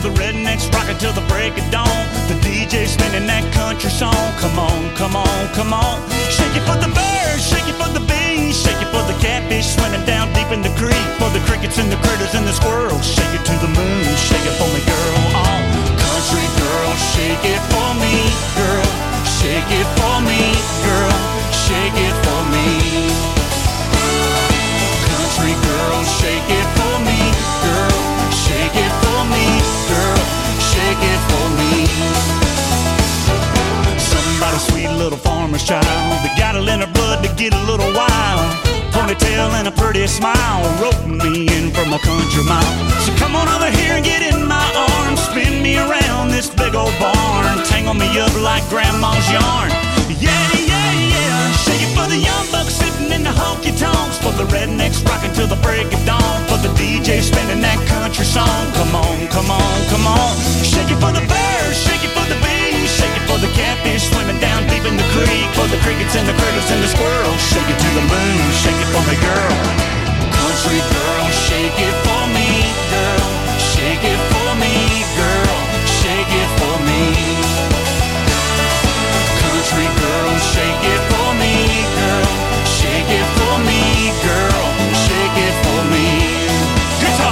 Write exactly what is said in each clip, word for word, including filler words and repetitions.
the rednecks rockin' till the break of dawn. The D J spinning that country song. Come on, come on, come on. Shake it for the birds, shake it for the bees, shake it for the catfish swimming down deep in the creek, for the crickets and the critters and the squirrels. Shake it to the moon, shake it for me, girl. Oh, country girl, shake it for me, girl. Shake it for me, girl. Shake it for me. Country girl, shake it for me, girl. Shake it for me, girl. Shake it for me. Somebody sweet little farmer's child, they got it in her blood to get a little wild. Ponytail and a pretty smile, roping me in from a country mile. So come on over here and get in my arms, spin me around this big old barn, tangle me up like grandma's yarn. Yeah, yeah, yeah. Shake it for the young bucks sitting in the honky tonks, for the rednecks rocking till the break of dawn, for the D J spinning that country song. Come on, come on, come on. Shake it for the birds, shake it for the bees, shake it for the catfish swimming down deep in the creek, for the crickets and the critters and the squirrels. Shake it to the moon, shake it for me, girl. Country girl, shake it for me, girl. Shake it for me, girl. Shake it for me. Country girl, shake it for me, girl. Shake it for me, girl. Shake it for me. Guitar.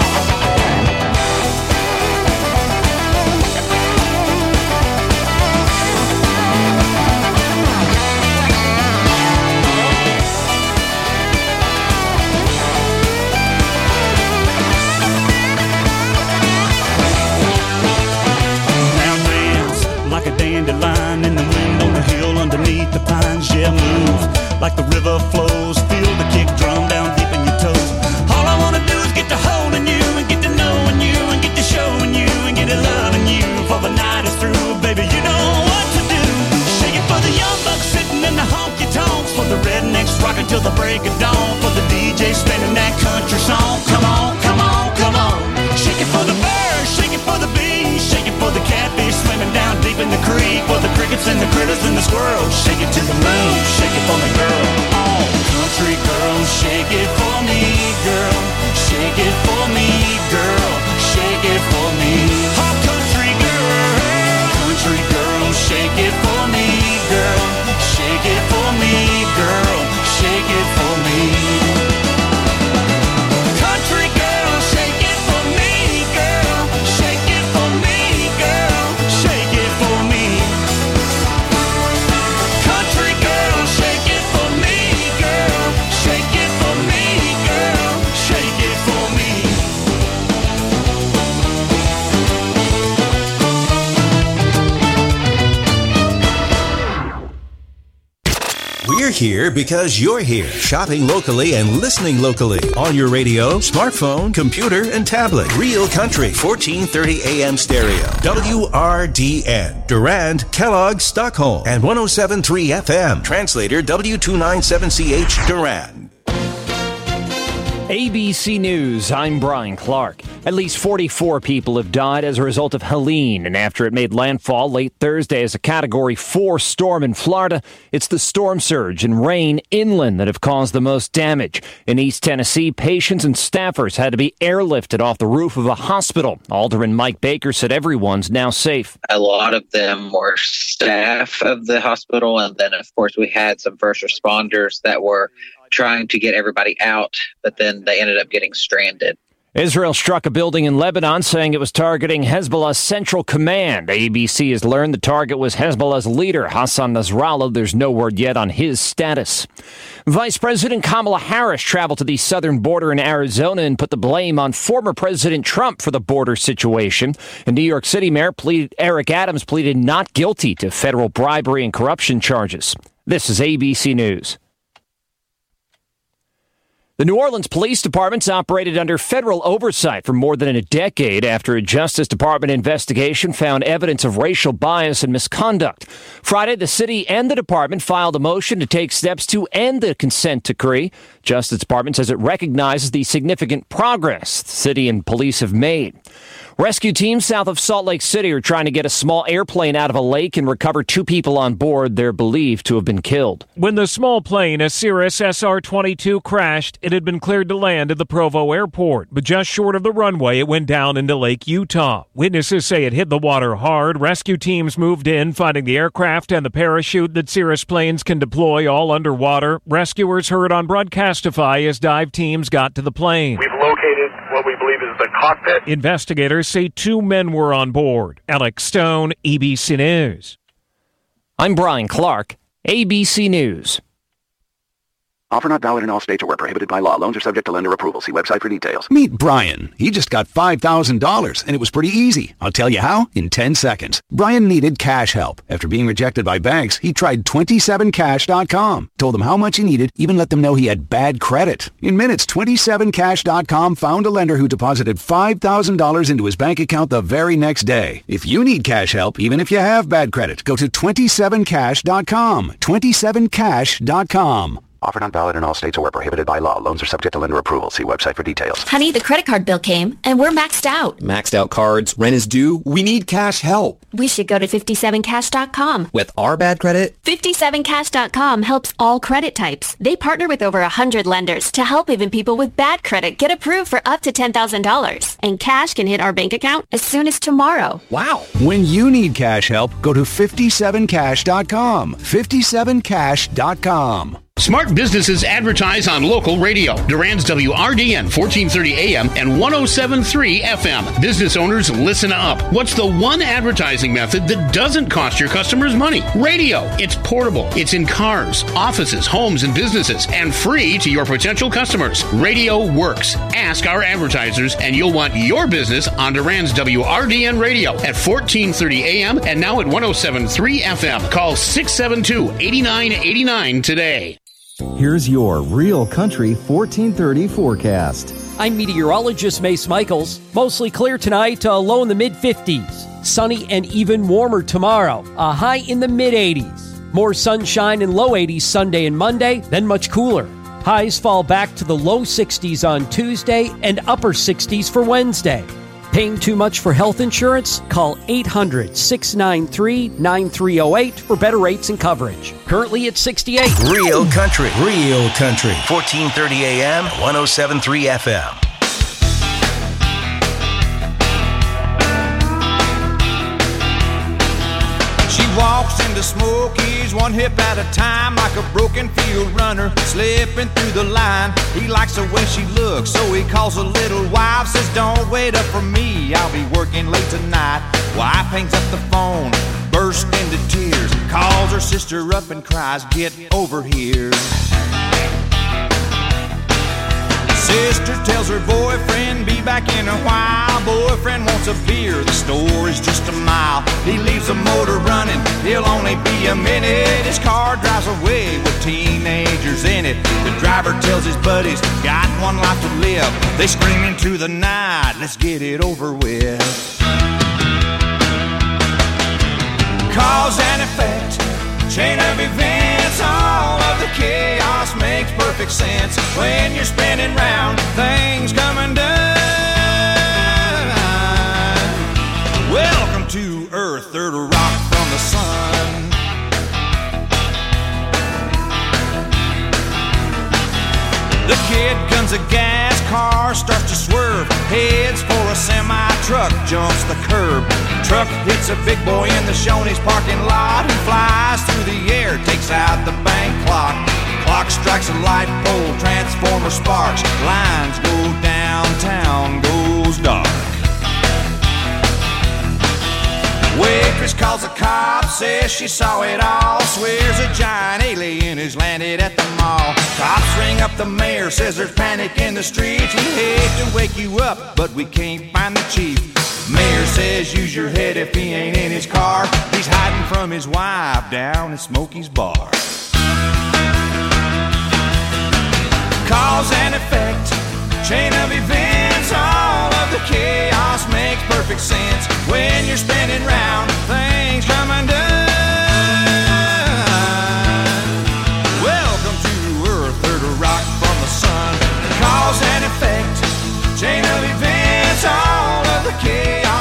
Like a dandelion in the wind on the hill underneath the pines. Yeah, move like the river flows. Feel the kick drum down deep in your toes. All I wanna do is get to holding you and get to knowing you and get to showing you and get to loving you. For the night is through, baby, you know what to do. Shake it for the young bucks sitting in the honky tonks, for the rednecks rocking till the break of dawn, for the D J spinning that country song. Come on, come on, come on. Shake it for the birds, shake it for the bees, shake it for the catfish swimming down deep in the creek, for the crickets and the critters and the squirrels. Shake it to the moon, shake it for me, girl. Oh, country girl, shake it for me, girl. Shake it for me, girl. Shake it for me. Oh, country girl, country girl, shake it for me, girl. Shake it for me, girl. Shake it for me. Country girl, shake it for me, girl. Shake it for me, girl. Shake it for me. Country girl, shake it for me, girl. Shake it for me, girl. Shake it for me. We're here because you're here, shopping locally and listening locally on your radio, smartphone, computer, and tablet. Real Country, fourteen thirty A M stereo. W R D N, Durand, Kellogg, Stockholm, and one oh seven point three F M. Translator W two ninety-seven C H, Durand. A B C News, I'm Brian Clark. At least forty-four people have died as a result of Helene, and after it made landfall late Thursday as a Category four storm in Florida, it's the storm surge and rain inland that have caused the most damage. In East Tennessee, patients and staffers had to be airlifted off the roof of a hospital. Alderman Mike Baker said everyone's now safe. A lot of them were staff of the hospital, and then, of course, we had some first responders that were trying to get everybody out, but then they ended up getting stranded. Israel struck a building in Lebanon, saying it was targeting Hezbollah's central command. A B C has learned the target was Hezbollah's leader, Hassan Nasrallah. There's no word yet on his status. Vice President Kamala Harris traveled to the southern border in Arizona and put the blame on former President Trump for the border situation. And New York City Mayor pleaded, Eric Adams pleaded not guilty to federal bribery and corruption charges. This is A B C News. The New Orleans Police Department's operated under federal oversight for more than a decade after a Justice Department investigation found evidence of racial bias and misconduct. Friday, the city and the department filed a motion to take steps to end the consent decree. Justice Department says it recognizes the significant progress the city and police have made. Rescue teams south of Salt Lake City are trying to get a small airplane out of a lake and recover two people on board they're believed to have been killed. When the small plane, a Cirrus S R twenty-two, crashed, it had been cleared to land at the Provo airport, but just short of the runway, it went down into Lake Utah. Witnesses say it hit the water hard. Rescue teams moved in, finding the aircraft and the parachute that Cirrus planes can deploy all underwater. Rescuers heard on Broadcastify as dive teams got to the plane. We've located what we believe is the cockpit. Investigators say two men were on board. Alex Stone, A B C News. I'm Brian Clark, A B C News. Offer not valid in all states or where prohibited by law. Loans are subject to lender approval. See website for details. Meet Brian. He just got five thousand dollars, and it was pretty easy. I'll tell you how in ten seconds. Brian needed cash help. After being rejected by banks, he tried twenty-seven cash dot com. Told them how much he needed, even let them know he had bad credit. In minutes, twenty-seven cash dot com found a lender who deposited five thousand dollars into his bank account the very next day. If you need cash help, even if you have bad credit, go to twenty-seven cash dot com. twenty-seven cash dot com. Offer not valid in all states or where prohibited by law. Loans are subject to lender approval. See website for details. Honey, the credit card bill came, and we're maxed out. Maxed out cards, rent is due. We need cash help. We should go to fifty-seven cash dot com. With our bad credit? fifty-seven cash dot com helps all credit types. They partner with over one hundred lenders to help even people with bad credit get approved for up to ten thousand dollars. And cash can hit our bank account as soon as tomorrow. Wow. When you need cash help, go to fifty-seven cash dot com. fifty-seven cash dot com. Smart businesses advertise on local radio. Durand's W R D N fourteen thirty A M and one oh seven point three F M. Business owners, listen up. What's the one advertising method that doesn't cost your customers money? Radio. It's portable. It's in cars, offices, homes, and businesses, and free to your potential customers. Radio works. Ask our advertisers, and you'll want your business on Durand's W R D N radio at fourteen thirty A M and now at one oh seven point three F M. Call six seven two, eight nine eight nine today. Here's your Real Country fourteen thirty forecast. I'm meteorologist Mace Michaels. Mostly clear tonight, a low in the mid-fifties. Sunny and even warmer tomorrow, a high in the mid-eighties. More sunshine and low eighties Sunday and Monday, then much cooler. Highs fall back to the low sixties on Tuesday and upper sixties for Wednesday. Paying too much for health insurance? Call eight hundred, six nine three, nine three oh eight for better rates and coverage. Currently at sixty-eight. Real Country. Real Country. fourteen thirty A M, one oh seven point three F M. She walks into Smokies one hip at a time, like a broken field runner slipping through the line. He likes the way she looks, so he calls a little wife, says don't wait up for me, I'll be working late tonight. Wife hangs up the phone, bursts into tears, calls her sister up and cries, get over here. Sister tells her boyfriend be back in a while. Boyfriend wants a beer, the store is just a mile. He leaves the motor running, he'll only be a minute. His car drives away with teenagers in it. The driver tells his buddies, got one life to live. They scream into the night, let's get it over with. Cause and effect, chain of events, all of the chaos makes perfect sense. When you're spinning round, things come undone. Welcome to Earth, third rock from the sun. The kid guns a gas, car starts to swerve, heads for a semi-truck, jumps the curb. Truck hits a big boy in the Shoney's parking lot. He flies through the air, takes out the bank clock. Clock strikes a light pole, transformer sparks. Lines go downtown, goes dark. Waitress calls the cops, says she saw it all. Swears a giant alien has landed at the mall. Cops ring up the mayor, says there's panic in the streets. We hate to wake you up, but we can't find the chief. Mayor says use your head if he ain't in his car. He's hiding from his wife down at Smokey's bar. Cause and effect, chain of events, all of the chaos makes perfect sense. When you're spinning round, things come undone. Welcome to Earth, third rock from the sun. Cause and effect, chain of events, all of the chaos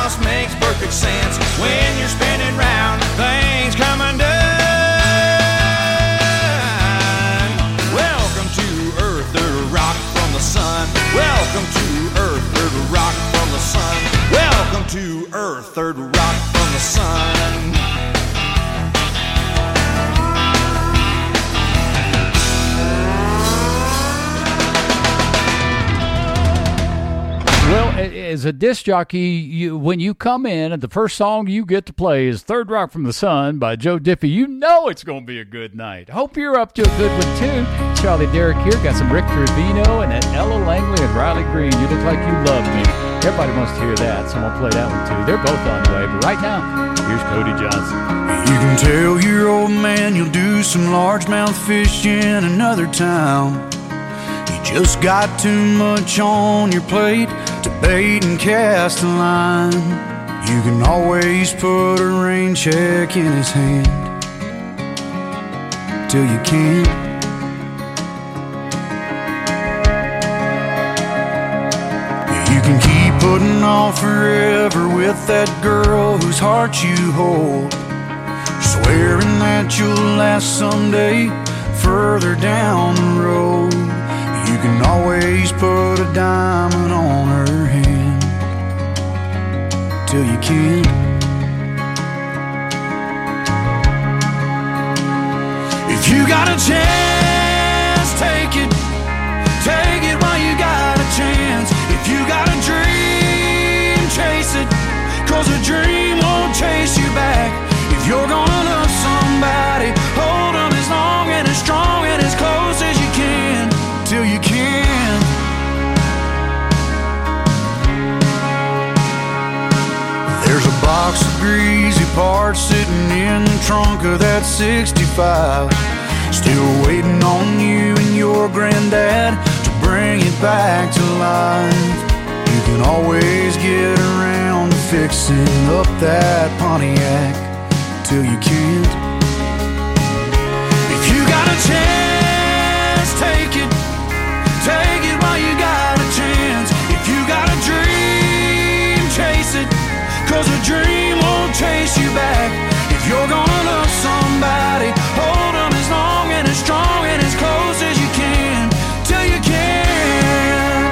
to earth, third rock from the sun. Well, as a disc jockey, you, when you come in and the first song you get to play is Third Rock from the Sun by Joe Diffie, you know it's going to be a good night. Hope you're up to a good one, too. Charlie Derrick here. Got some Rick Trevino and Ella Langley and Riley Green. You look like you love me. Everybody wants to hear that, so I'm going to play that one, too. They're both on the way, but right now, here's Cody Johnson. You can tell your old man you'll do some largemouth fish in another town. You just got too much on your plate to bait and cast a line. You can always put a rain check in his hand till you can't. You can keep putting off forever with that girl whose heart you hold, swearing that you'll last someday further down the road. You can always put a diamond on her hand till you can't. If you got a chance, take it. Take it while you got a chance. If you got a dream, chase it. Cause a dream won't chase you back. If you're gonna love somebody, hold them as long and as strong and as close as you can till you can. There's a box of greasy parts sitting in the trunk of that sixty-five, still waiting on you and your granddad to bring it back to life. You can always get around to fixing up that Pontiac till you can't. If you got a chance, take it. Take it while you got a chance. If you got a dream, chase it. Cause a dream won't chase you back. If you're gonna love somebody, hold them as long and as strong and as close as you can till you can't.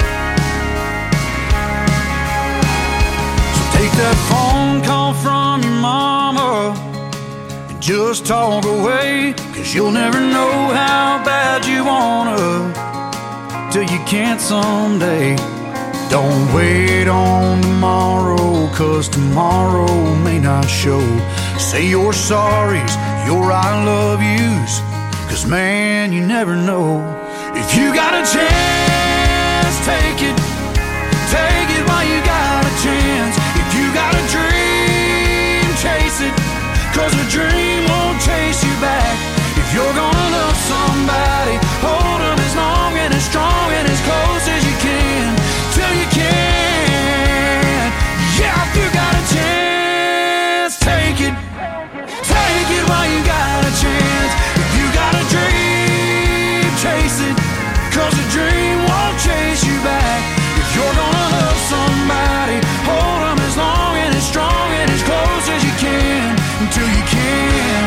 So take that phone call from your mama and just talk away. Cause you'll never know how bad you wanna till you can't someday. Don't wait on tomorrow, cause tomorrow may not show. Say your sorries, your I love yous, cause man, you never know. If you got a chance, take it. Take it while you got a chance. If you got a dream, chase it. Cause a dream won't chase you back. If you're gonna love somebody, hold them as long and as strong and as close as you can till you can. Yeah, if you got a chance, take it. Take it while you got a chance. If you got a dream, chase it. Cause a dream won't chase you back. If you're gonna love somebody, hold them as long and as strong and as close as you can until you can.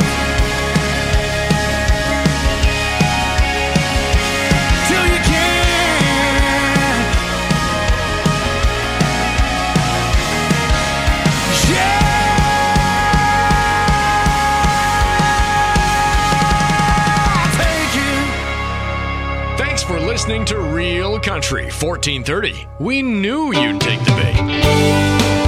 Till you can. Yeah. Take it. Thanks for listening to Real Country fourteen thirty. We knew you'd take the bait.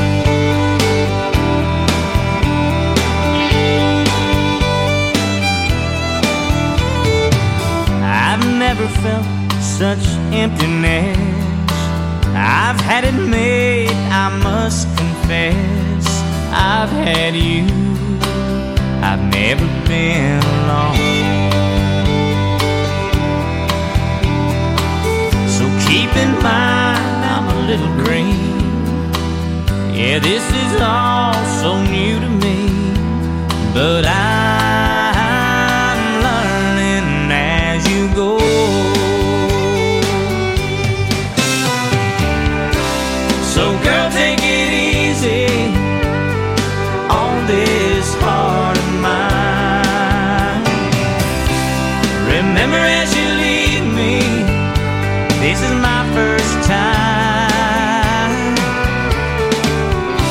I've never felt such emptiness. I've had it made, I must confess. I've had you, I've never been alone. So keep in mind I'm a little green. Yeah, this is all so new to me, but I'm learning as you go. So girl, take it easy on this heart of mine. Remember as you leave me, this is my first time.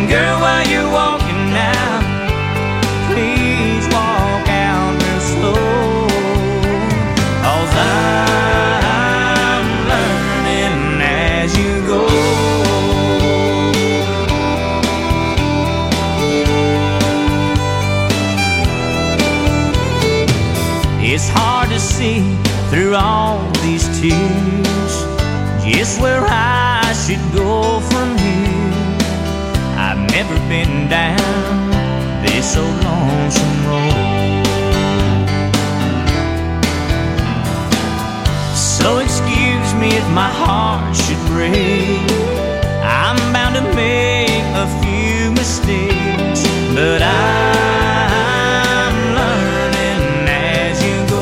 And girl, while you're walking now, please walk out real slow, 'cause I'm learning as you go. It's hard to see through all these tears just where I should go from here. I've never been down this old lonesome road. So excuse me if my heart should break. I'm bound to make a few mistakes, but I'm learning as you go.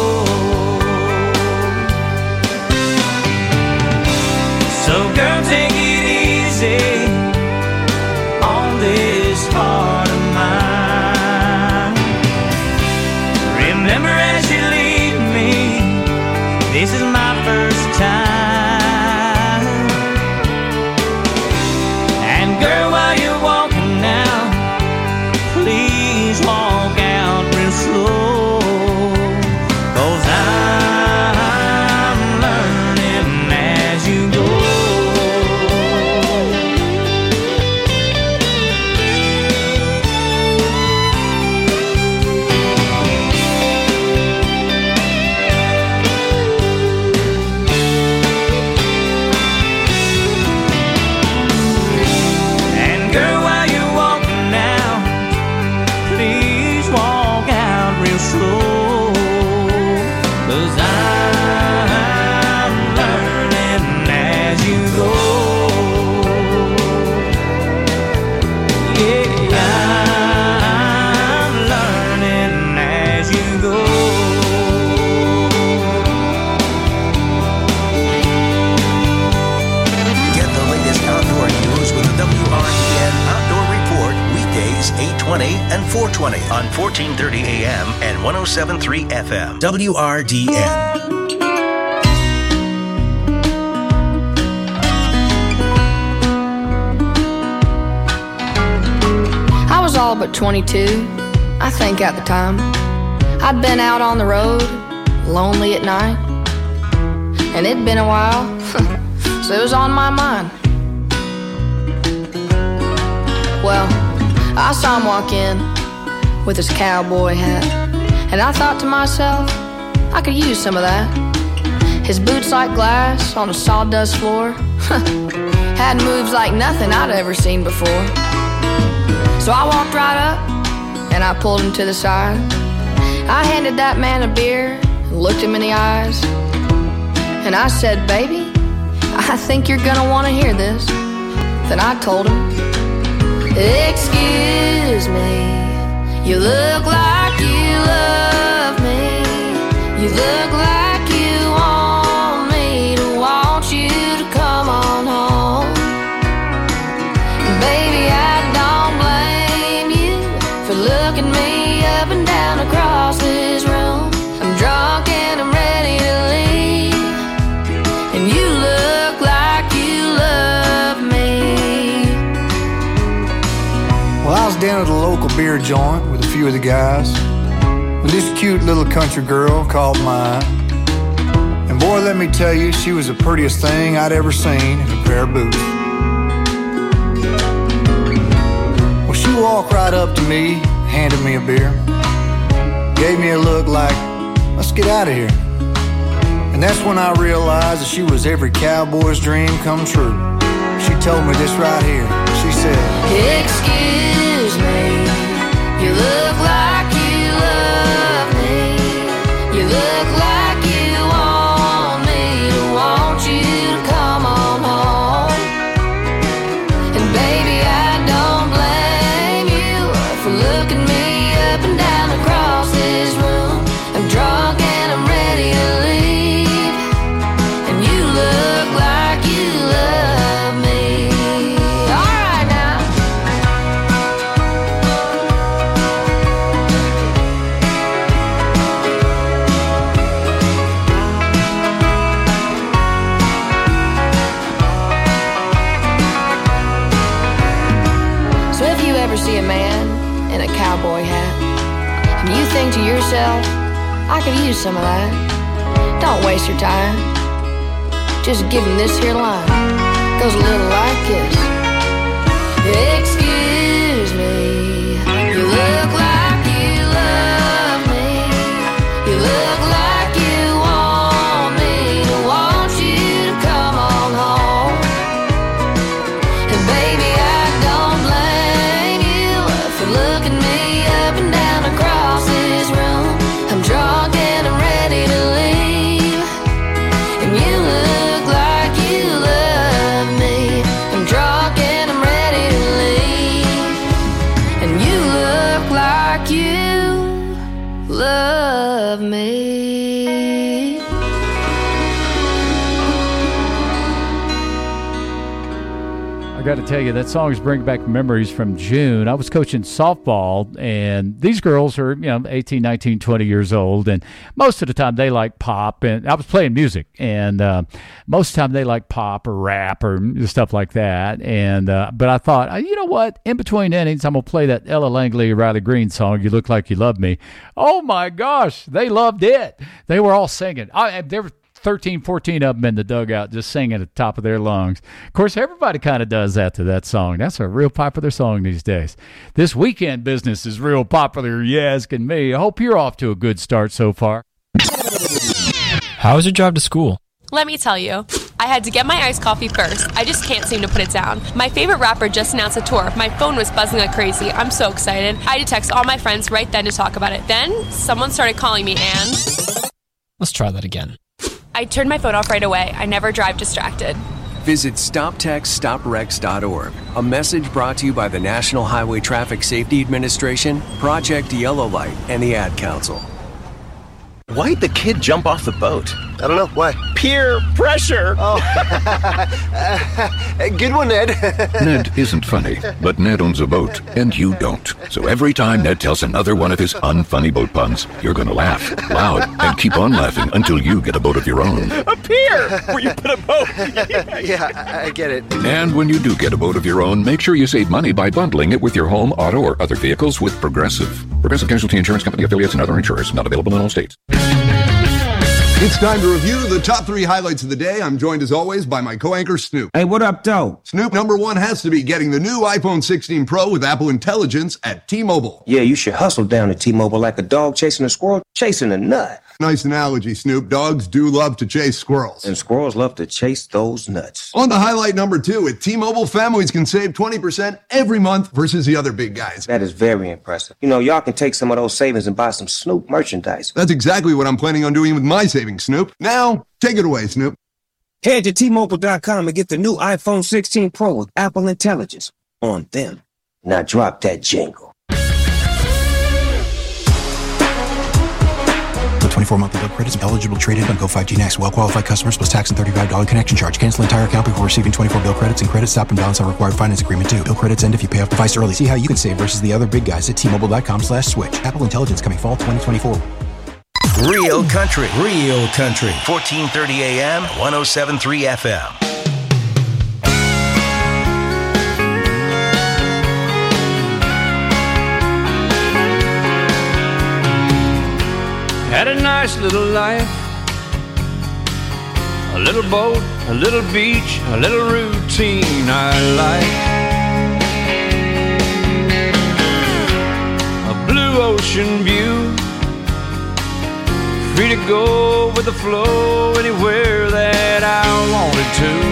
So girl, take it easy on this heart of mine. Remember as you leave me, this is my first time. And girl, while you're walking now, please walk out real slow, 'cause I'm learning as you go. And girl, while you're walking now, please walk out real slow, 'cause I'm learning as you go. Yeah, I'm learning as you go. Get the latest outdoor news with the W R D N Outdoor Report weekdays eight twenty and four twenty on fourteen thirty A M and one oh seven point three F M. W R D N. I was all but twenty-two, I think at the time. I'd been out on the road, lonely at night, and it'd been a while, so it was on my mind. Well, I saw him walk in with his cowboy hat, and I thought to myself, I could use some of that. His boots like glass on a sawdust floor had moves like nothing I'd ever seen before. So I walked right up and I pulled him to the side. I handed that man a beer and looked him in the eyes, and I said, baby, I think you're gonna want to hear this. Then I told him, excuse me, you look like you love me. You look like you want me to want you to come on home. Baby, I don't blame you for looking me up and down across this room. I'm drunk and I'm ready to leave, and you look like you love me. Well, I was down at a local beer joint with a few of the guys when this cute little country girl called mine. And boy, let me tell you, she was the prettiest thing I'd ever seen in a pair of boots. Well, she walked right up to me, handed me a beer, gave me a look like, let's get out of here. And that's when I realized that she was every cowboy's dream come true. She told me this right here. She said, excuse me, you look like you love me. You look like you want me to want you to come on home. And baby, I don't blame you for looking me up and down across this room. I'm drunk and I'm ready to leave, and you look like you love me. All right now. see a man in a cowboy hat, and you think to yourself, I could use some of that. Don't waste your time. Just give him this here line. Goes a little like this. Excuse me, you look like you love me. You look like you want me to want you to come on home. And baby, I don't blame you for looking me up and down across this room. I'm drunk and I'm ready to leave, and you look like you love me. I'm drunk and I'm ready to leave, and you look like you love me. I got to tell you, that song is bringing back memories from June. I was coaching softball, and these girls are, you know, eighteen, nineteen, twenty years old, and most of the time they like pop, and I was playing music, and uh, most of the time they like pop or rap or stuff like that, and uh, but I thought, you know what, in between innings, I'm going to play that Ella Langley, Riley Green song, You Look Like You Love Me. Oh, my gosh, they loved it. They were all singing. I, they were thirteen, fourteen of them in the dugout just singing at the top of their lungs. Of course, everybody kind of does that to that song. That's a real popular song these days. This weekend business is real popular, you asking me. I hope you're off to a good start so far. How was your drive to school? Let me tell you, I had to get my iced coffee first. I just can't seem to put it down. My favorite rapper just announced a tour. My phone was buzzing like crazy. I'm so excited. I had to text all my friends right then to talk about it. Then, someone started calling me and... Let's try that again. I turned my phone off right away. I never drive distracted. Visit stop text stop wrecks dot org. A message brought to you by the National Highway Traffic Safety Administration, Project Yellow Light, and the Ad Council. Why'd the kid jump off the boat? I don't know. Why? Peer pressure. Oh. Good one, Ned. Ned isn't funny, but Ned owns a boat, and you don't. So every time Ned tells another one of his unfunny boat puns, you're going to laugh loud and keep on laughing until you get a boat of your own. A pier where you put a boat. Yeah, I, I get it. And when you do get a boat of your own, make sure you save money by bundling it with your home, auto, or other vehicles with Progressive. Progressive Casualty Insurance Company affiliates and other insurers. Not available in all states. It's time to review the top three highlights of the day. I'm joined as always by my co-anchor Snoop. Hey, what up, though? Snoop, number one has to be getting the new iPhone sixteen Pro with Apple Intelligence at T-Mobile. Yeah, you should hustle down to T-Mobile like a dog chasing a squirrel, chasing a nut. Nice analogy, Snoop. Dogs do love to chase squirrels. And squirrels love to chase those nuts. On to highlight number two, at T-Mobile, families can save twenty percent every month versus the other big guys. That is very impressive. You know, y'all can take some of those savings and buy some Snoop merchandise. That's exactly what I'm planning on doing with my savings, Snoop. Now, take it away, Snoop. Head to T Mobile dot com and get the new iPhone sixteen Pro with Apple Intelligence on them. Now drop that jingle. twenty-four monthly bill credits eligible trade-in on Go five G Next. Well-qualified customers plus tax and thirty-five dollars connection charge. Cancel entire account before receiving twenty-four bill credits, and credit stop and balance on required finance agreement too. Bill credits end if you pay off device early. See how you can save versus the other big guys at T Mobile dot com slash switch. Apple Intelligence coming fall twenty twenty-four. Real country. Real country. fourteen thirty A M, one oh seven point three F M. Had a nice little life, a little boat, a little beach, a little routine I like. A blue ocean view, free to go with the flow anywhere that I wanted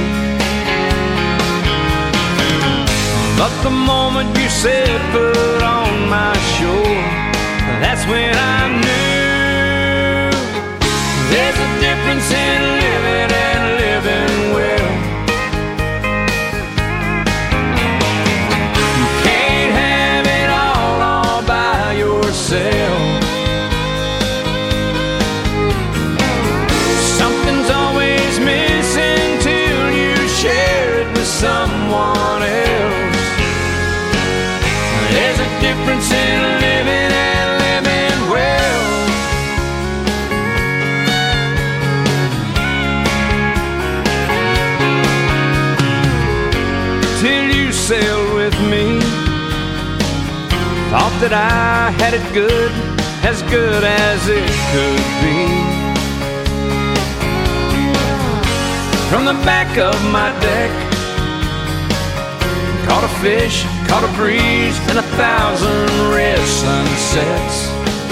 to. But the moment you said put on my shore, that's when I knew there's a difference in living and living well. You can't have it all all by yourself. Something's always missing till you share it with someone else. There's a difference in living and living well. Till you sailed with me Thought that I had it good, as good as it could be. From the back of my deck, caught a fish, caught a breeze, and a thousand red sunsets.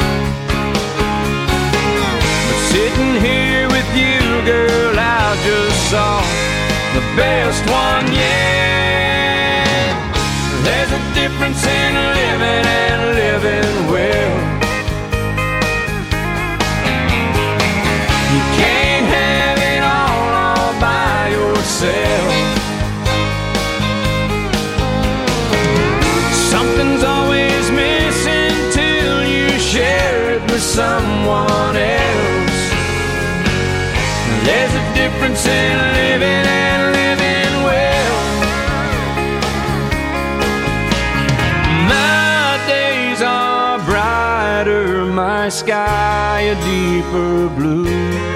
But sitting here with you, girl, I just saw the best one yet. There's a difference in living and living well. You can't have it all, all by yourself. Something's always missing till you share it with someone else. There's a difference in living and living well. My days are brighter, my sky a deeper blue.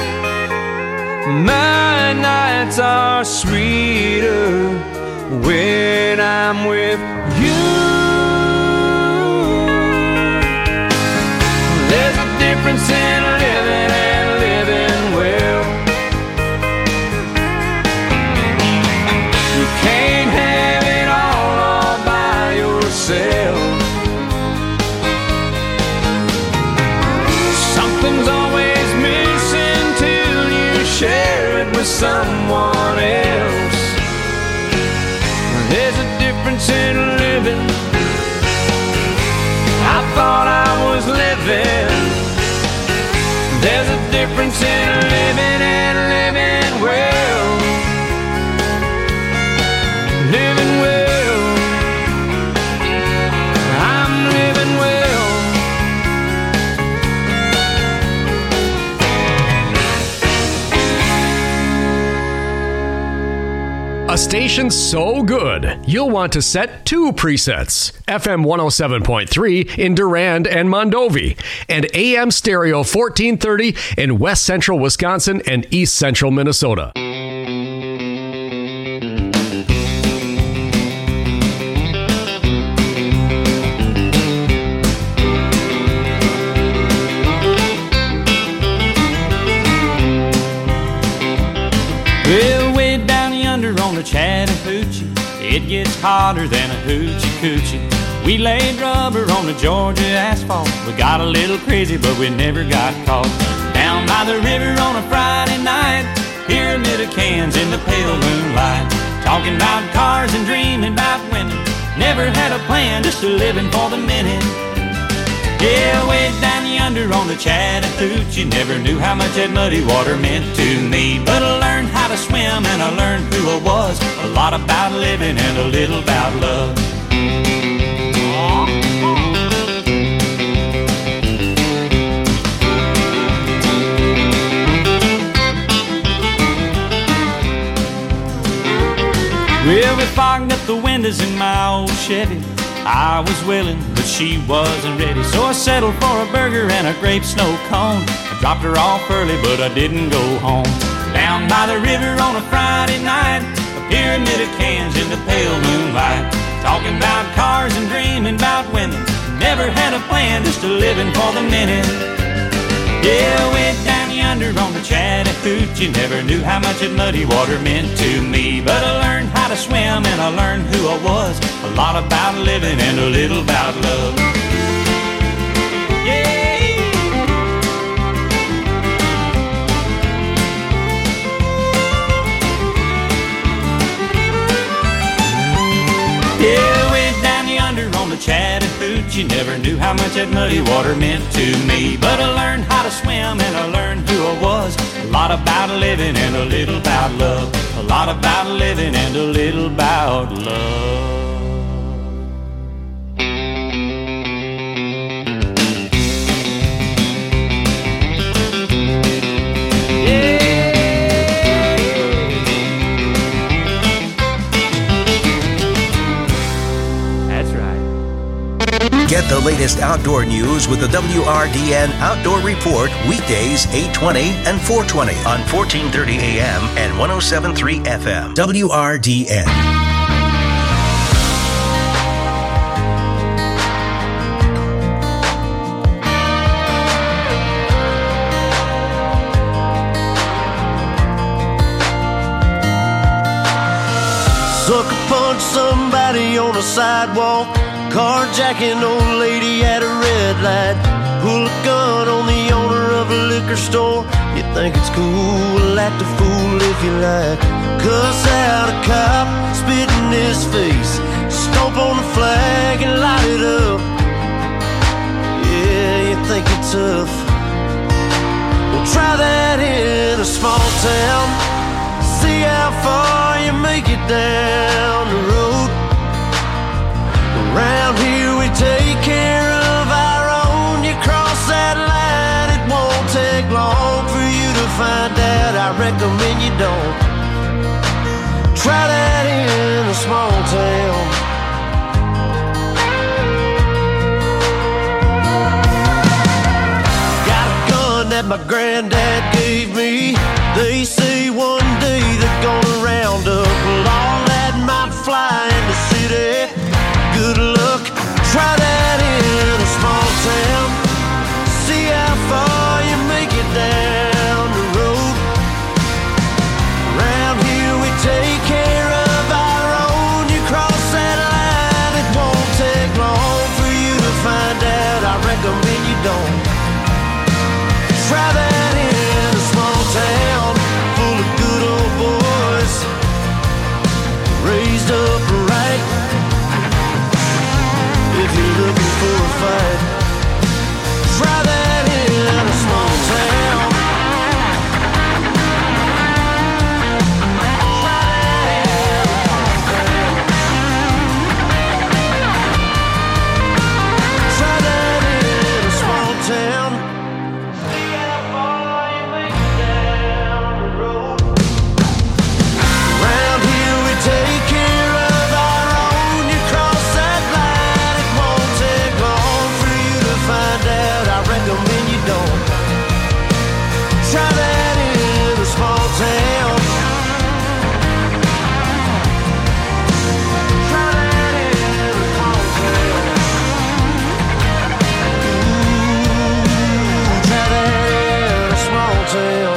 My nights are sweeter when I'm with you. There's a difference in living and living well. You can't have it all, all by yourself. Something's always missing till you share it with someone else. There's a difference in living. I thought I was living. There's a difference in living and living well. Living well. I'm living well. A station so good, you'll want to set two presets. F M one oh seven point three in Durand and Mondovi, and A M Stereo fourteen thirty in West Central Wisconsin and East Central Minnesota. Well, way down yonder on the Chattahoochee, it gets hotter than a hoochie coochie. We laid rubber on the Georgia asphalt. We got a little crazy, but we never got caught. Down by the river on a Friday night, pyramid of cans in the pale moonlight, talking about cars and dreaming about women. Never had a plan, just a living for the minute. Yeah, way down yonder on the Chattahoochee, never knew how much that muddy water meant to me. But I learned how to swim and I learned who I was. A lot about living and a little about love. Well, we fogged up the windows in my old Chevy. I was willing, but she wasn't ready, so I settled for a burger and a grape snow cone. I dropped her off early, but I didn't go home. Down by the river on a Friday night, a pyramid of cans in the pale moonlight, talking about cars and dreaming about women. Never had a plan, just a living for the minute. Yeah, way down yonder on the Chattahoochee, never knew how much that muddy water meant to me. But I learned how to swim and I learned who I was. A lot about living and a little about love. Yeah. Yeah, way down yonder on the Chattahoochee, never knew how much that muddy water meant to me. But I learned how to swim and I learned who I was. A lot about living and a little about love. A lot about living and a little about love. Get the latest outdoor news with the W R D N Outdoor Report weekdays eight twenty and four twenty on fourteen thirty A M and one oh seven point three F M. W R D N. somebody on a sidewalk, carjacking old lady at a red light, pull a gun on the owner of a liquor store. You think it's cool, act a fool if you like, cuss out a cop, spit in his face, stomp on the flag and light it up. Yeah, you think you're tough. Well, try that in a small town, see how far you make it down the road. Around here we take care of our own. You cross that line, it won't take long for you to find out. I recommend you don't. Try that in a small town. Got a gun that my granddad gave me. They say one day they're gonna round up all that might fly in the city. Good luck, try that in a small town, see how far you make it down the road. Around here we take care of our own. You cross that line, it won't take long for you to find out. I recommend you don't. Try that in a small town, full of good old boys, raised up right. If you're looking for a fight, try that in a small town. Try that in a small town. See how far you make it down the road. Around here we take care of our own. You cross that line, it won't take long for you to find out. I recommend you don't. Try that in a small town. Try that in a small town. Ooh, try that in a small town.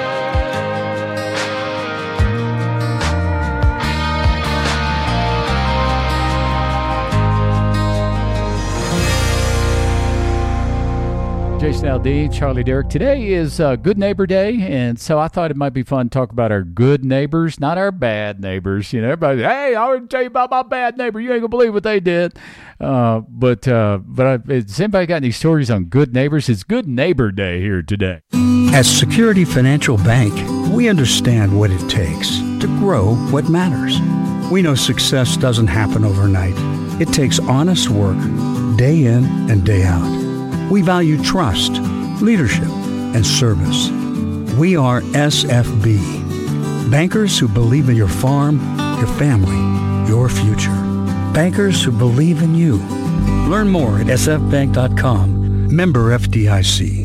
Jason Aldean, Charlie Derrick. Today is uh, Good Neighbor Day, and so I thought it might be fun to talk about our good neighbors, not our bad neighbors. You know, everybody, hey, I want to tell you about my bad neighbor. You ain't gonna believe what they did. Uh, but uh, but I, has anybody got any stories on good neighbors? It's Good Neighbor Day here today. At Security Financial Bank, we understand what it takes to grow what matters. We know success doesn't happen overnight. It takes honest work, day in and day out. We value trust, leadership, and service. We are S F B, bankers who believe in your farm, your family, your future. Bankers who believe in you. Learn more at s f bank dot com. Member F D I C.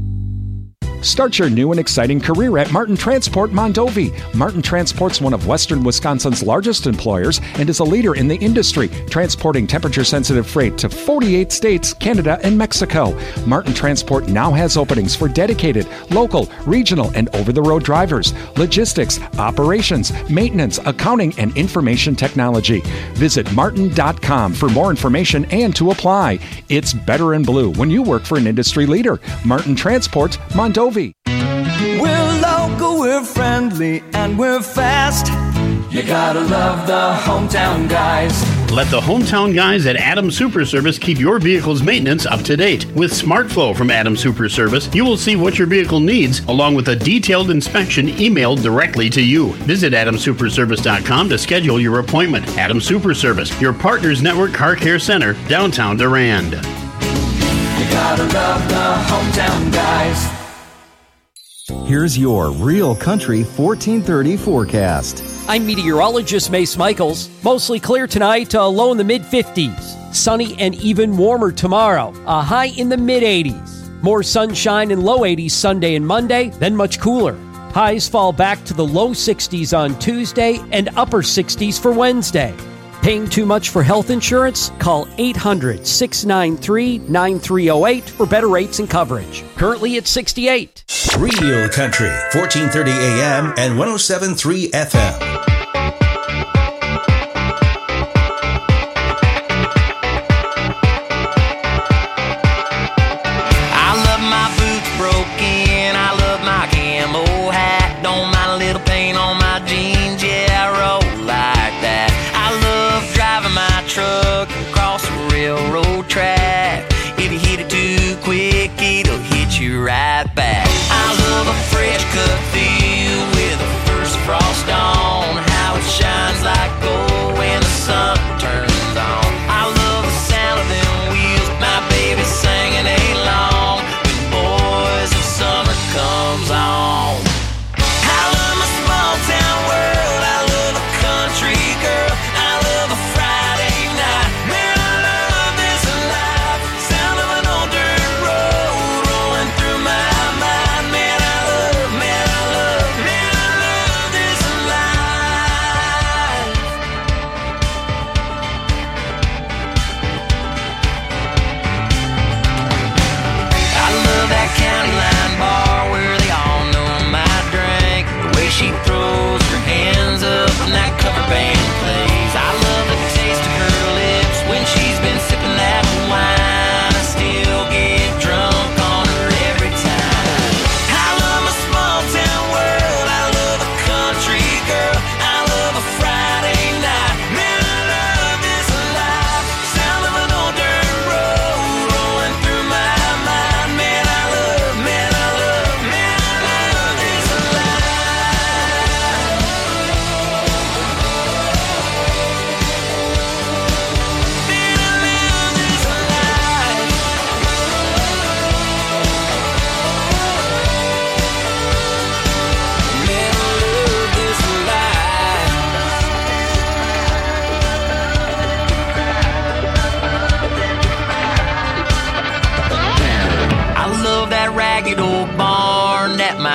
Start your new and exciting career at Martin Transport Mondovi. Martin Transport's one of Western Wisconsin's largest employers and is a leader in the industry, transporting temperature-sensitive freight to forty-eight states, Canada, and Mexico. Martin Transport now has openings for dedicated, local, regional, and over-the-road drivers, logistics, operations, maintenance, accounting, and information technology. Visit martin dot com for more information and to apply. It's better in blue when you work for an industry leader. Martin Transport Mondovi. We're local, we're friendly, and we're fast. You gotta love the hometown guys. Let the hometown guys at Adams Super Service keep your vehicle's maintenance up to date. With SmartFlow from Adams Super Service, you will see what your vehicle needs, along with a detailed inspection emailed directly to you. Visit adams super service dot com to schedule your appointment. Adams Super Service, your Partners Network Car Care Center, downtown Durand. You gotta love the hometown guys. Here's your Real Country fourteen thirty forecast. I'm meteorologist Mace Michaels. Mostly clear tonight, uh, low in the mid fifties. Sunny and even warmer tomorrow, a high in the mid eighties. More sunshine and low eighties Sunday and Monday, then much cooler. Highs fall back to the low sixties on Tuesday and upper sixties for Wednesday. Paying too much for health insurance? Call eight hundred, six nine three, nine three zero eight for better rates and coverage. Currently at sixty-eight. Real Country, fourteen thirty A M and one oh seven point three F M.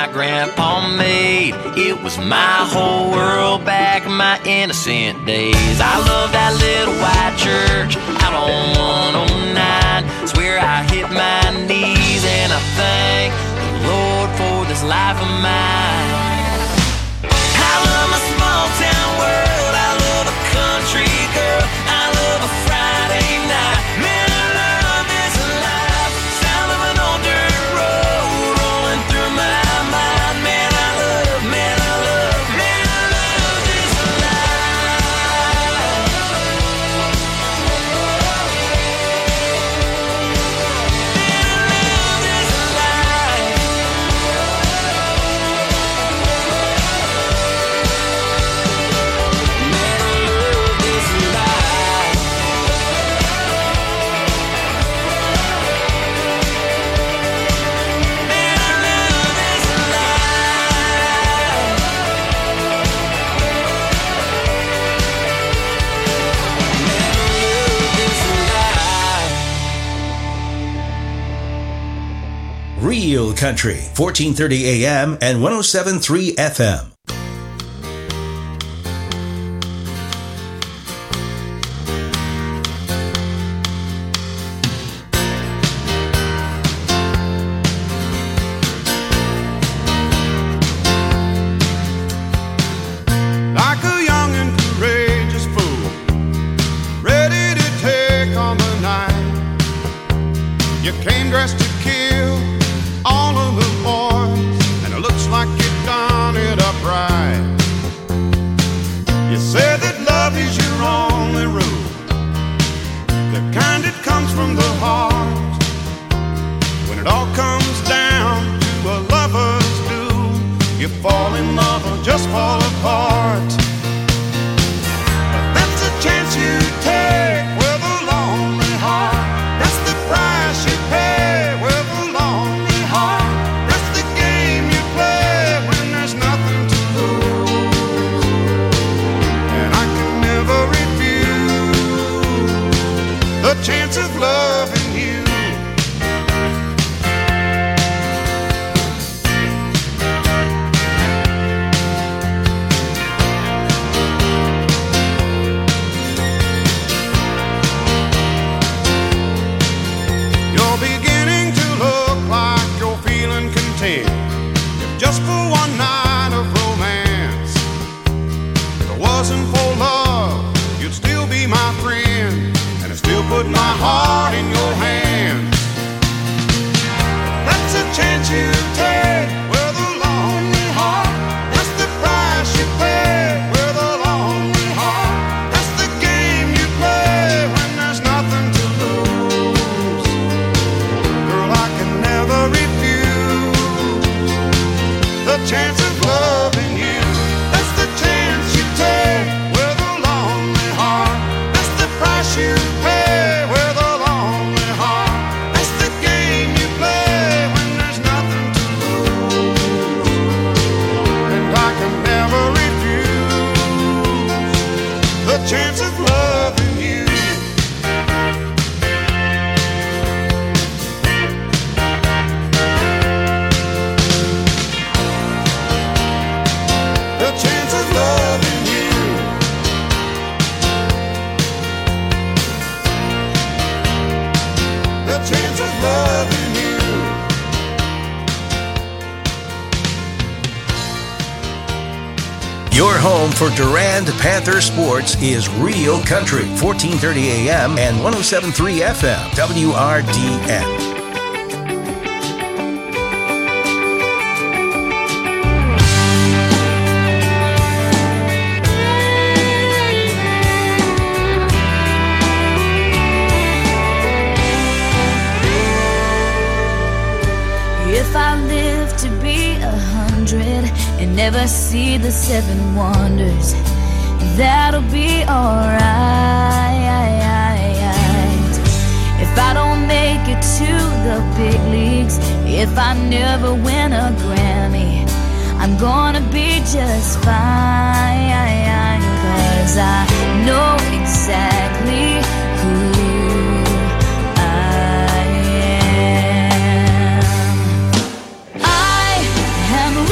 my grandpa made. It was my whole world back in my innocent days. I love that little white church out on one oh nine. Swear I hit my knees and I thank the Lord for this life of mine. I love my small town world. I love a country girl. I love a Friday night. Man, I love this life. Sound of an old dirt road rolling through my mind. Man, I love, man, I love, man, I love this life. Man, I love this life. Man, I love this life. Man, I love this life. Man, I love this life. Real Country, fourteen thirty A M and one oh seven point three F M. Like a young and courageous fool, ready to take on the night. You came dressed to kill all of the boys, and it looks like you've done it upright. You said that love is your only rule, the kind that comes from the heart. When it all comes down to a lover's duel, you fall in love or just fall apart. But that's a chance you take with a lonely heart. That's the price you pay with a lonely heart. That's the game you play when there's nothing to lose. And I can never refuse the chance of loving you. You're beginning to look like you're feeling content. If just for one night of romance. If it wasn't for love, you'd still be my friend, and I still put my heart in your hands. That's a chance you take with a lonely heart. That's the price you pay with a lonely heart. That's the game you play when there's nothing to lose. Girl, I can never refuse the chance of loving you. That's the chance you take with a lonely heart. That's the price you pay with a lonely heart. That's the game you play when there's nothing to lose. And I can never refuse the chance of loving you. The chance of loving you. The chance of loving you. Your home for Durand Panther sports is Real Country, fourteen thirty A M and one oh seven point three F M, W R D N. If I live to be a hundred and never see the seven wonders, that'll be alright. If I don't make it to the big leagues, if I never win a Grammy, I'm gonna be just fine. 'Cause I know exactly who I am. I am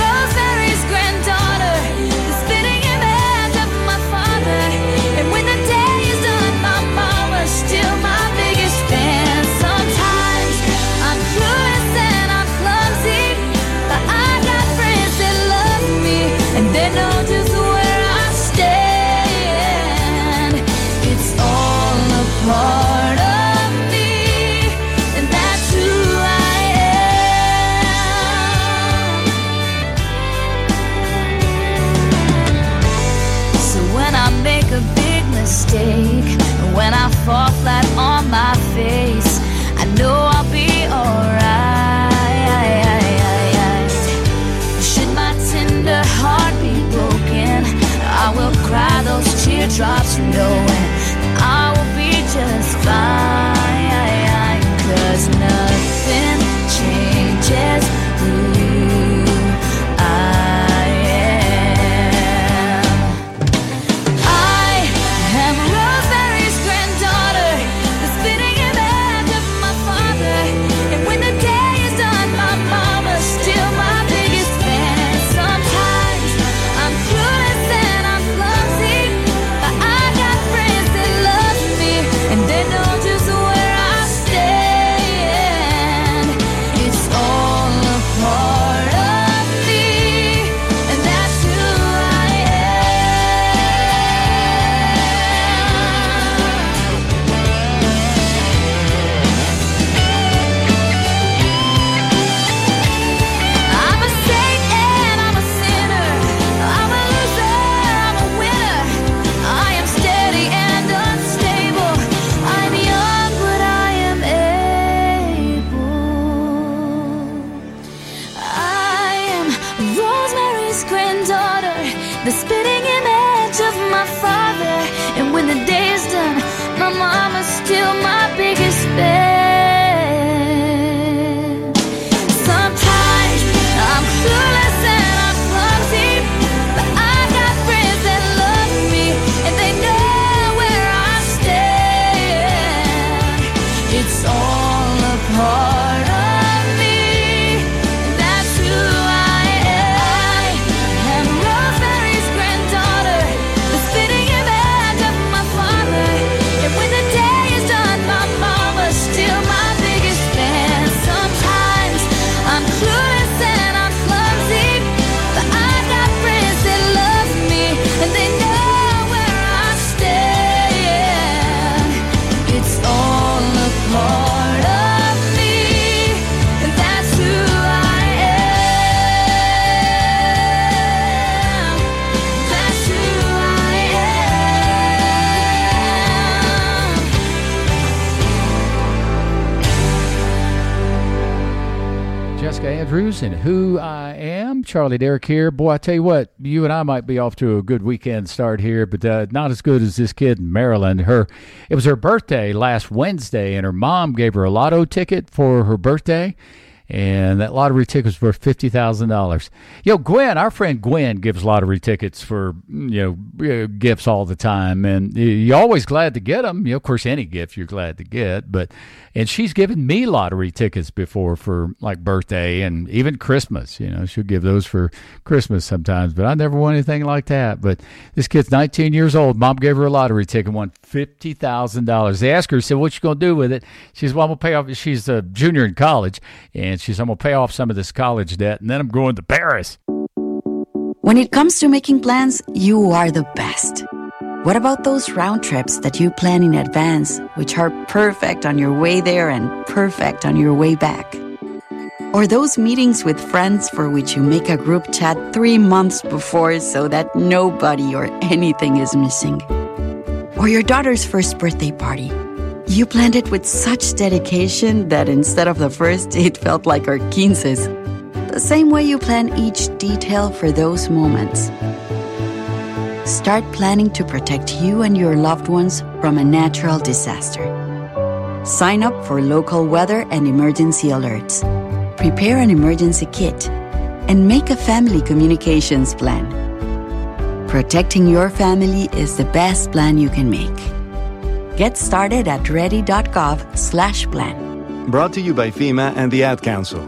Andrews and Who I Am. Charlie Derrick here. Boy, I tell you what, you and I might be off to a good weekend start here, but uh, not as good as this kid in Maryland. Her, it was her birthday last Wednesday, and her mom gave her a lotto ticket for her birthday, and that lottery ticket was worth fifty thousand dollars. You know, Gwen, our friend Gwen, gives lottery tickets for, you know, gifts all the time, and you're always glad to get them. You know, of course, any gift you're glad to get, but and she's given me lottery tickets before for like birthday and even Christmas. You know, she'll give those for Christmas sometimes, but I never won anything like that. But this kid's nineteen years old. Mom gave her a lottery ticket, won fifty thousand dollars. They asked her, said, "What you gonna do with it?" She says, "Well, I'm gonna pay off." She's a junior in college, and she says, "I'm gonna pay off some of this college debt, and then I'm going to Paris." When it comes to making plans, you are the best. What about those round trips that you plan in advance, which are perfect on your way there and perfect on your way back? Or those meetings with friends for which you make a group chat three months before so that nobody or anything is missing? Or your daughter's first birthday party. You planned it with such dedication that instead of the first, it felt like our quinces. The same way you plan each detail for those moments. Start planning to protect you and your loved ones from a natural disaster. Sign up for local weather and emergency alerts. Prepare an emergency kit. And make a family communications plan. Protecting your family is the best plan you can make. Get started at ready.gov slash plan. Brought to you by FEMA and the Ad Council.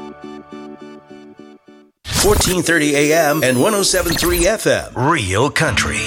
fourteen thirty A M and one oh seven point three F M. Real Country.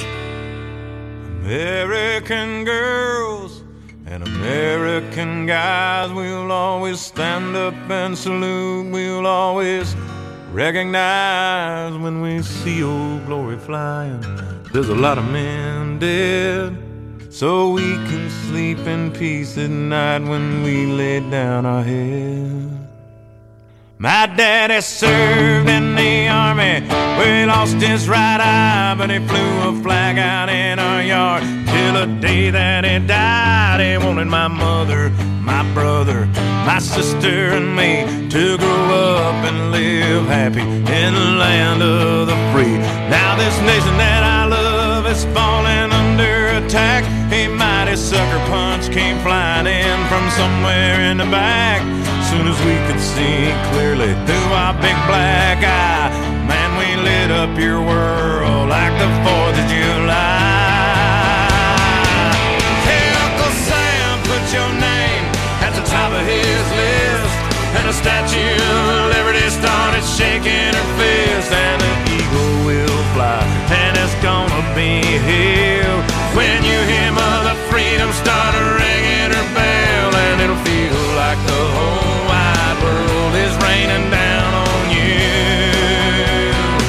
American girls and American guys, we'll always stand up and salute. We'll always recognize when we see old glory flying. There's a lot of men dead, so we can sleep in peace at night when we lay down our head. My daddy served in the army, where he lost his right eye, but he flew a flag out in our yard till the day that he died. He wanted my mother, my brother, my sister and me to grow up and live happy in the land of the free. Now this nation that I love is falling under attack. A mighty sucker punch came flying in from somewhere in the back. Soon as we could see clearly through our big black eye, man, we lit up your world like the fourth of July. Hey, Uncle Sam, put your name at the top of his list, and the Statue of Liberty started shaking her fist, and the eagle will fly, and it's gonna be here when you hear Mother Freedom start ringing her bell, and it'll feel like the whole world is raining down on you.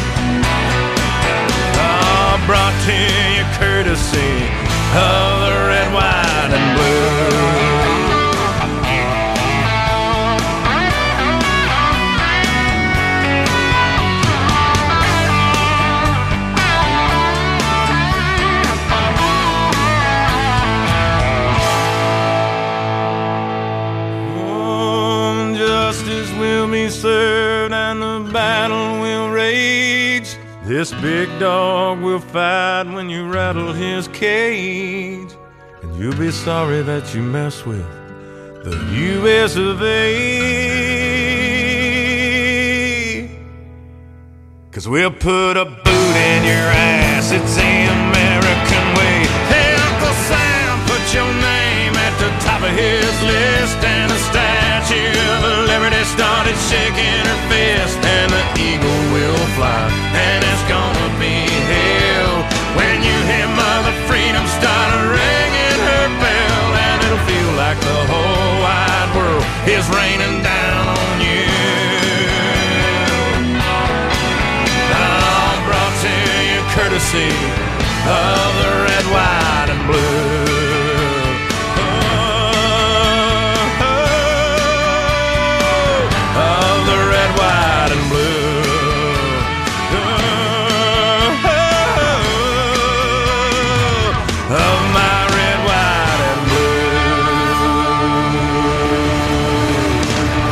Oh, brought to you courtesy of the red, white, and blue. Be served and the battle will rage. This big dog will fight when you rattle his cage, and you'll be sorry that you mess with the U S of A. Cause we'll put a boot in your ass, it's the American way. Hey, Uncle Sam, put your name at the top of his list, and the Statue of Liberty started shaking her fist, and the eagle will fly, and it's gonna be hell when you hear Mother Freedom start ringing her bell, and it'll feel like the whole wide world is raining down on you. All brought to you courtesy of the red, white, and blue. White and blue. Oh, oh, oh, of my red, white, and blue.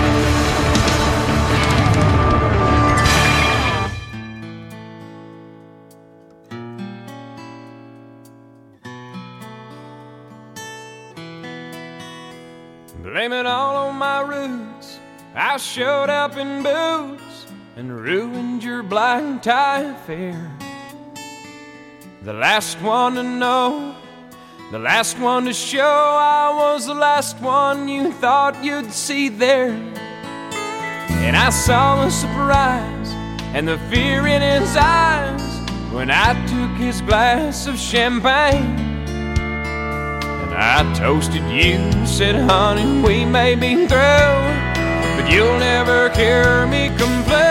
Blame it all on my roots. I showed up in boots and ruined your black tie affair. The last one to know, the last one to show, I was the last one you thought you'd see there. And I saw the surprise and the fear in his eyes when I took his glass of champagne. And I toasted you, said, honey, we may be through, but you'll never hear me complain.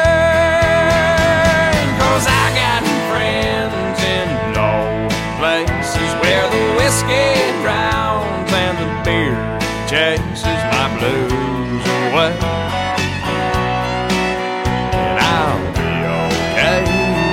'Cause I got friends in low places where the whiskey drowns and the beer chases my blues away. And I'll be okay.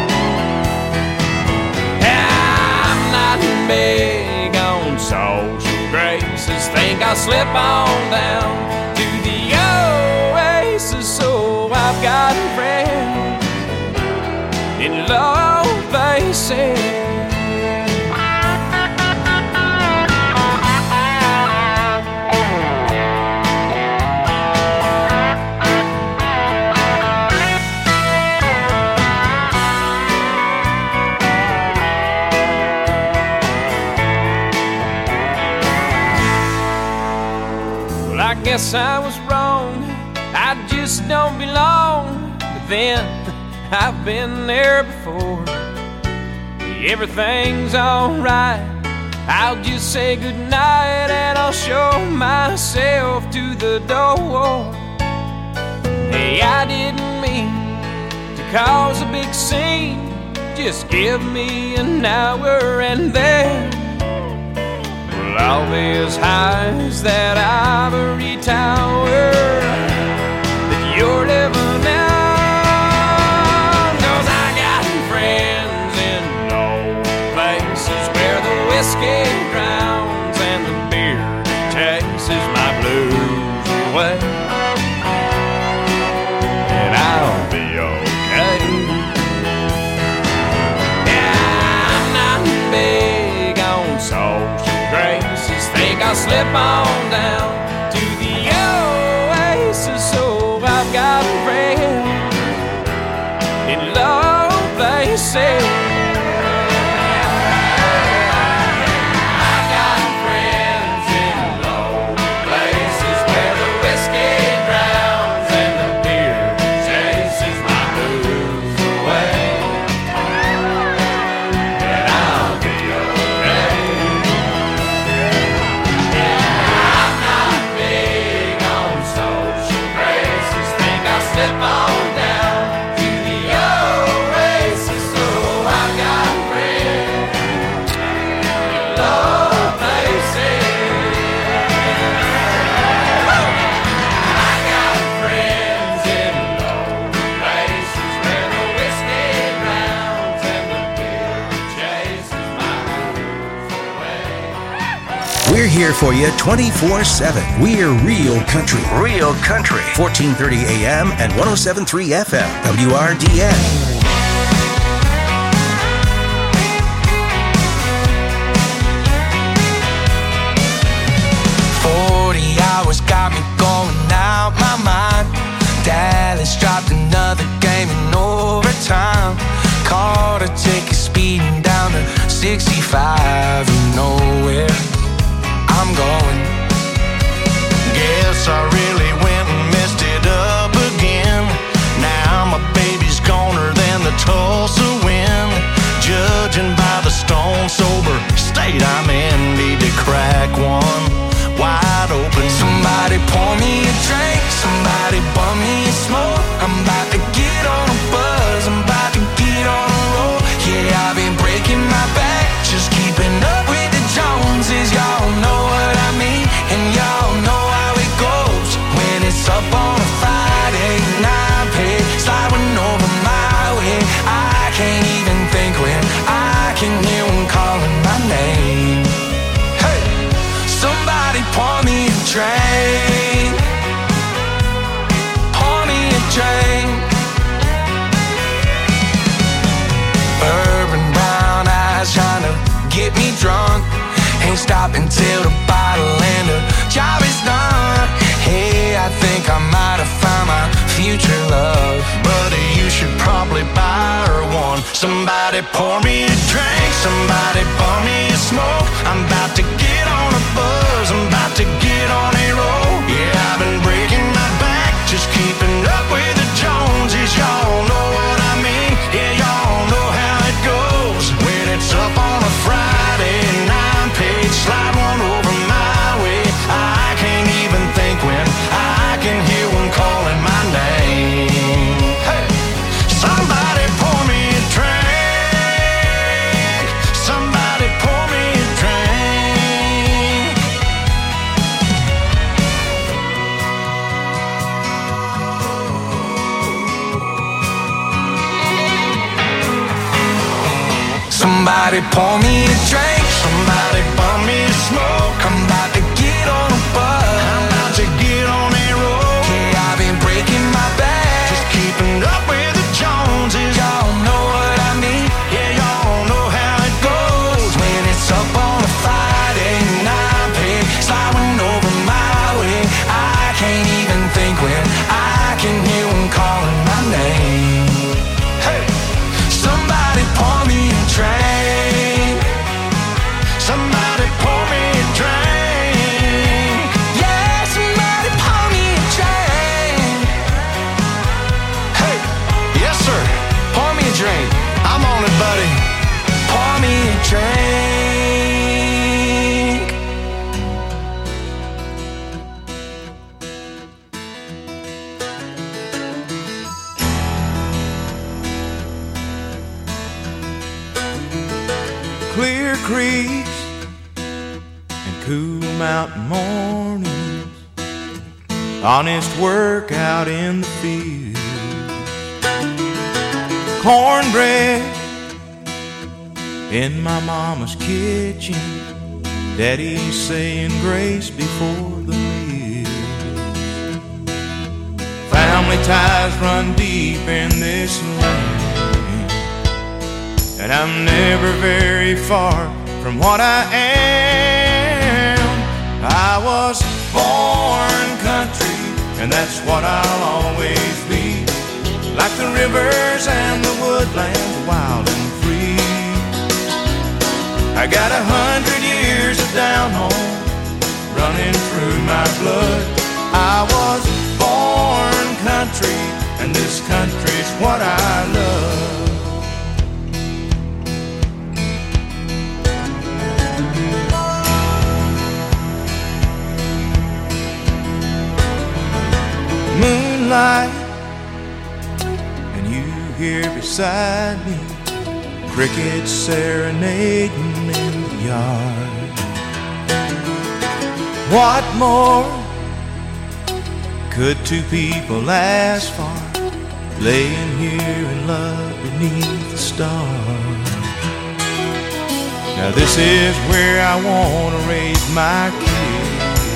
I'm not big on social graces. Think I'll slip on down to the oasis. So I've got friends in low places. I guess I was wrong, I just don't belong. But then, I've been there before. Everything's alright, I'll just say goodnight and I'll show myself to the door. Hey, I didn't mean to cause a big scene. Just give me an hour and then I'll be as high as that ivory tower that you're living on. 'Cause I got friends in low places where the whiskey drowns and the beer chases my blues away. And I'll be okay. Yeah, I'm not big on social graces. Think I'll slip on down to the oasis. So I've got friends in low places. We're here for you twenty-four seven. We're Real Country. Real Country. fourteen thirty A M and one oh seven point three F M. W R D N. forty hours got me going out my mind. Dallas dropped another game in overtime. Caught a ticket speeding down to sixty-five. You know where I'm going. Guess I really went and messed it up again. Now my baby's goner than the Tulsa wind. Judging by the stone sober state I'm in, need to crack one wide open. Somebody pour me a drink, somebody bum me a smoke. I'm about to get on a buzz, I'm about to get on a roll. Yeah, I've been breaking my back, just keeping up with the Joneses. Y'all know what I mean, and y'all know how it goes. When it's up on a Friday night, pay sliding over my way. I can't even think when I can hear one calling my name. Hey, somebody pour me a drink, pour me a drink. Bourbon brown eyes trying to get me drunk. Ain't stopping till the bottle and the job is done. Somebody pour me a drink, somebody pour me a smoke. I'm about to get on a buzz, I'm about to get on a roll. Yeah, I've been breaking my back, just keeping up with the Joneses. Y'all know what I mean, yeah, y'all know how it goes. When it's up on a Friday and I'm paid, slide one over my way. I can't even think when I can hear one calling my name. Hey, somebody pour me a drink, somebody pour me a drink. Somebody pour me a drink, somebody pour me a smoke. I'm about to get on a bus, I'm about to get on a roll. Yeah, I've been breaking my back, just keeping up with the Joneses. Y'all know what I mean, yeah, y'all know how it goes. When it's up on a Friday and I'm paid, sliding over my way. I can't even think when I can hear them calling my name. Hey, somebody pour me a drink, somebody pour me a drink. Yeah, somebody pour me a drink. Hey, yes sir, pour me a drink. I'm on it, buddy. Pour me a drink. Clear creeks and cool mountain mornings, honest work out in the field, cornbread in my mama's kitchen, daddy saying grace before the meal. Family ties run deep in this land, and I'm never very far from what I am. I was born country, and that's what I'll always be. Like the rivers and the woodlands, wild and free. I got a hundred years of down home running through my blood. I was born country, and this country's what I love. Moonlight, and you here beside me, crickets serenading in the yard. What more could two people ask for, laying here in love beneath the stars? Now this is where I want to raise my kids,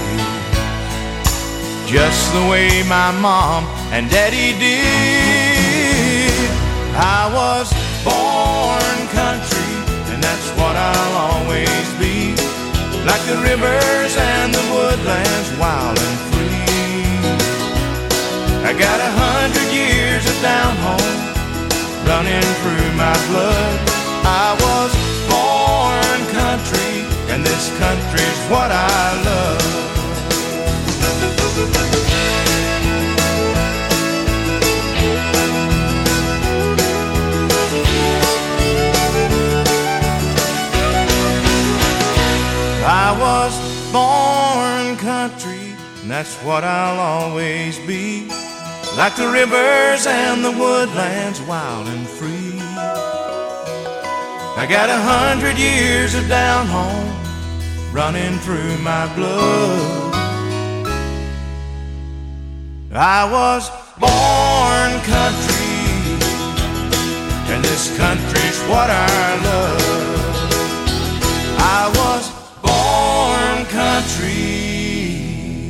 just the way my mom and daddy did. I was born country, and that's what I'll always be. Like the rivers and the woodlands, wild and free. I got a hundred years of down home running through my blood. I was born country, and this country's what I love. I was born country, and that's what I'll always be. Like the rivers and the woodlands, wild and free. I got a hundred years of down home running through my blood. I was born country, and this country's what I love. I was born country,